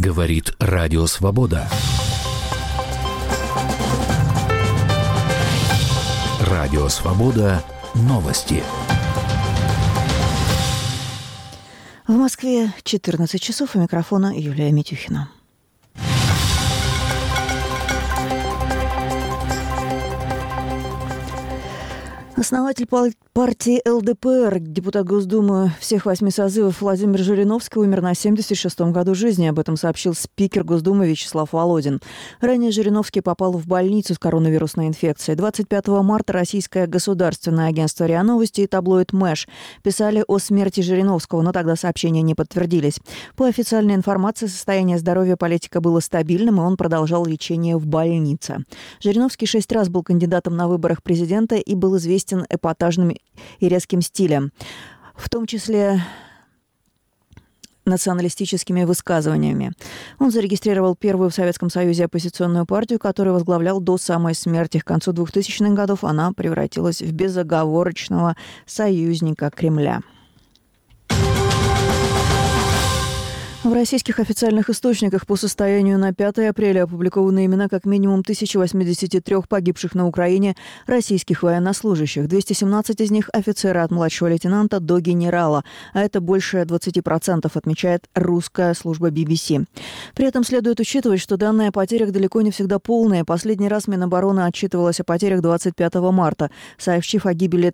Говорит Радио Свобода. Радио Свобода. Новости. В Москве 14 часов. У микрофона Юлия Митюхина. Основатель партии ЛДПР, депутат Госдумы всех 8 созывов Владимир Жириновский умер на 76-м году жизни. Об этом сообщил спикер Госдумы Вячеслав Володин. Ранее Жириновский попал в больницу с коронавирусной инфекцией. 25 марта российское государственное агентство РИА Новости и таблоид Мэш писали о смерти Жириновского, но тогда сообщения не подтвердились. По официальной информации, состояние здоровья политика было стабильным, и он продолжал лечение в больнице. Жириновский 6 раз был кандидатом на выборах президента и был известен эпатажным и резким стилем, в том числе националистическими высказываниями. Он зарегистрировал первую в Советском Союзе оппозиционную партию, которую возглавлял до самой смерти. К концу 2000-х годов она превратилась в безоговорочного союзника Кремля. В российских официальных источниках по состоянию на 5 апреля опубликованы имена как минимум 1083 погибших на Украине российских военнослужащих. 217 из них – офицеры от младшего лейтенанта до генерала, а это больше 20%, отмечает русская служба BBC. При этом следует учитывать, что данные о потерях далеко не всегда полные. Последний раз Минобороны отчитывалась о потерях 25 марта, сообщив о гибели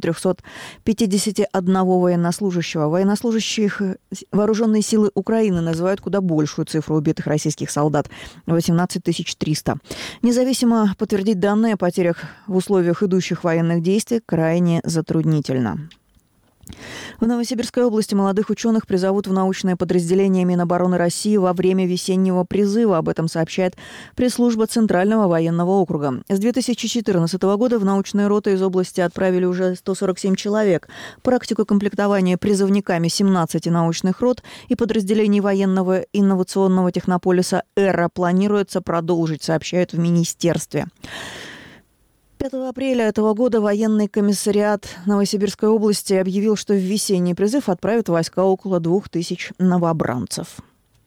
1351 военнослужащего. Военнослужащих вооруженные силы Украины называют куда большую цифру убитых российских солдат – 18 300. Независимо подтвердить данные о потерях в условиях идущих военных действий крайне затруднительно. В Новосибирской области молодых ученых призовут в научное подразделение Минобороны России во время весеннего призыва. Об этом сообщает пресс-служба Центрального военного округа. С 2014 года в научные роты из области отправили уже 147 человек. Практику комплектования призывниками 17 научных рот и подразделений военного инновационного технополиса «Эра» планируется продолжить, сообщают в министерстве. 5 апреля этого года военный комиссариат Новосибирской области объявил, что в весенний призыв отправят войска около 2000 новобранцев.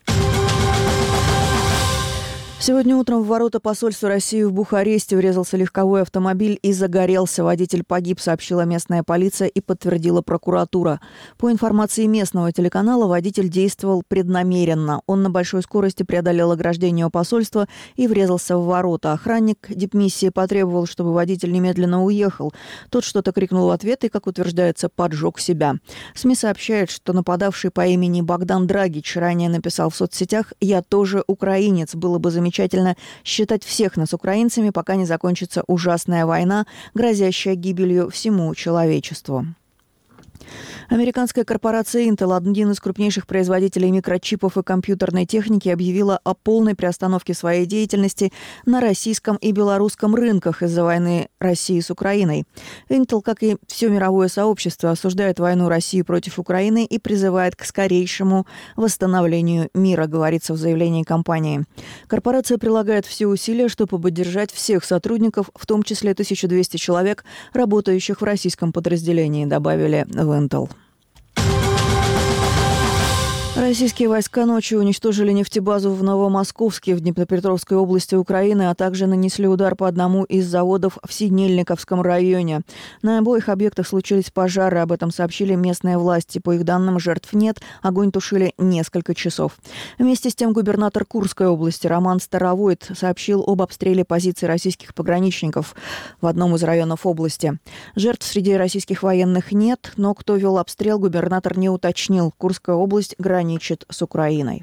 Сегодня утром в ворота посольства России в Бухаресте врезался легковой автомобиль и загорелся. Водитель погиб, сообщила местная полиция и подтвердила прокуратура. По информации местного телеканала, водитель действовал преднамеренно. Он на большой скорости преодолел ограждение у посольства и врезался в ворота. Охранник дипмиссии потребовал, чтобы водитель немедленно уехал. Тот что-то крикнул в ответ и, как утверждается, поджег себя. СМИ сообщают, что нападавший по имени Богдан Драгич ранее написал в соцсетях: «Я тоже украинец. Было бы замечательно считать всех нас украинцами, пока не закончится ужасная война, грозящая гибелью всему человечеству». Американская корпорация Intel, один из крупнейших производителей микрочипов и компьютерной техники, объявила о полной приостановке своей деятельности на российском и белорусском рынках из-за войны России с Украиной. Intel, как и все мировое сообщество, осуждает войну России против Украины и призывает к скорейшему восстановлению мира, говорится в заявлении компании. Корпорация прилагает все усилия, чтобы поддержать всех сотрудников, в том числе 1200 человек, работающих в российском подразделении, добавили в Intel. Российские войска ночью уничтожили нефтебазу в Новомосковске в Днепропетровской области Украины, а также нанесли удар по одному из заводов в Синельниковском районе. На обоих объектах случились пожары, об этом сообщили местные власти. По их данным, жертв нет, огонь тушили несколько часов. Вместе с тем губернатор Курской области Роман Старовойт сообщил об обстреле позиций российских пограничников в одном из районов области. Жертв среди российских военных нет, но кто вел обстрел, губернатор не уточнил. Курская область граничит с Украиной.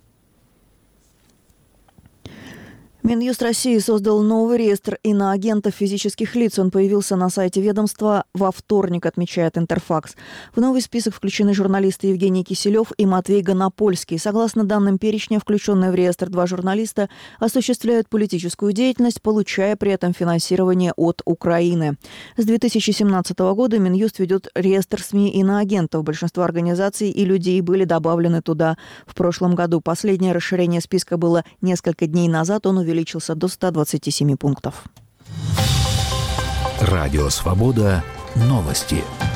Минюст России создал новый реестр иноагентов физических лиц. Он появился на сайте ведомства во вторник, отмечает Интерфакс. В новый список включены журналисты Евгений Киселев и Матвей Гонопольский. Согласно данным перечня, включенные в реестр 2 журналиста осуществляют политическую деятельность, получая при этом финансирование от Украины. С 2017 года Минюст ведет реестр СМИ иноагентов. Большинство организаций и людей были добавлены туда в прошлом году. Последнее расширение списка было несколько дней назад. Он увеличился до 127 пунктов. Радио Свобода. Новости.